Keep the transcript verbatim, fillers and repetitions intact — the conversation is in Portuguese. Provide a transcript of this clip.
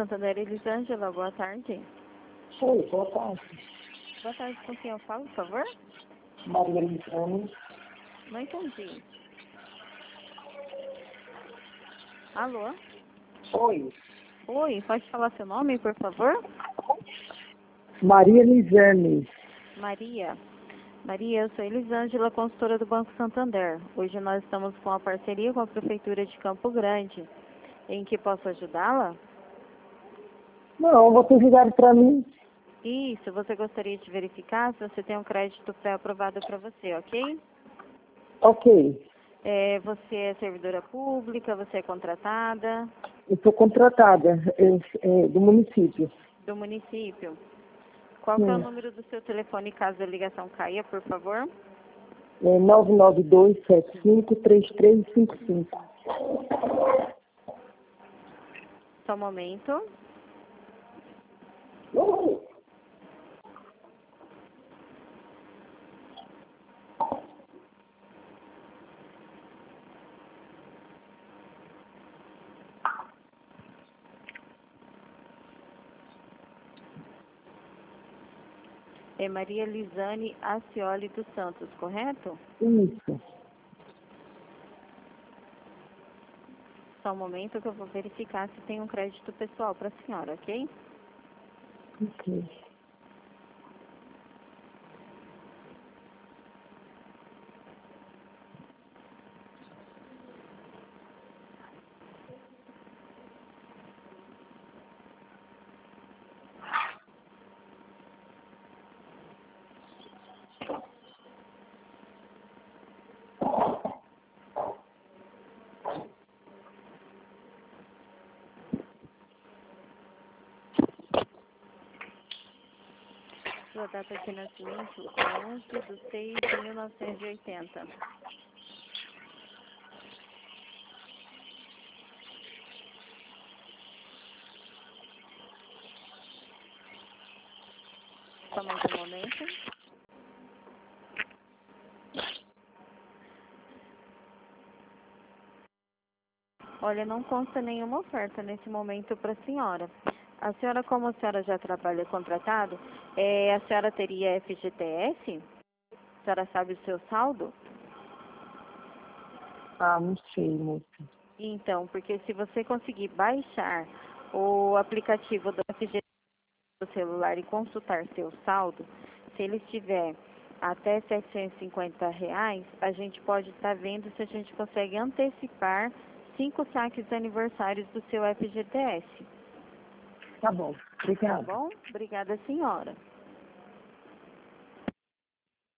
Santander, Elisângela, boa tarde. Oi, boa tarde. Boa tarde, com quem eu falo, por favor? Maria Lisane. Não entendi. Alô? Oi. Oi, pode falar seu nome, por favor? Maria Lisane. Maria. Maria, eu sou Elisângela, consultora do Banco Santander. Hoje nós estamos com a parceria com a Prefeitura de Campo Grande. Em que posso ajudá-la? Não, vocês ligaram para mim. Isso, você gostaria de verificar se você tem um crédito pré-aprovado para você, ok? Ok. É, você é servidora pública, você é contratada Eu sou contratada é, é, do município. do município. Qual que é o Sim. número do seu telefone caso a ligação caia, por favor? É nove nove dois sete cinco três três cinco cinco. Só um momento. É Maria Lisane Acioli dos Santos, correto? Isso. Só um momento que eu vou verificar se tem um crédito pessoal para a senhora, ok? Ok. Sua data de nascimento é onze de seis de mil novecentos e oitenta. Só mais um momento. Olha, não consta nenhuma oferta nesse momento para a senhora. A senhora, como a senhora já trabalha contratado, é, a senhora teria F G T S? A senhora sabe o seu saldo? Ah, não sei, moça. Então, porque se você conseguir baixar o aplicativo do F G T S no celular e consultar seu saldo, se ele estiver até setecentos e cinquenta reais, a gente pode estar vendo se a gente consegue antecipar cinco saques de aniversários do seu F G T S. Tá bom. Tá Obrigada. bom? Obrigada, senhora.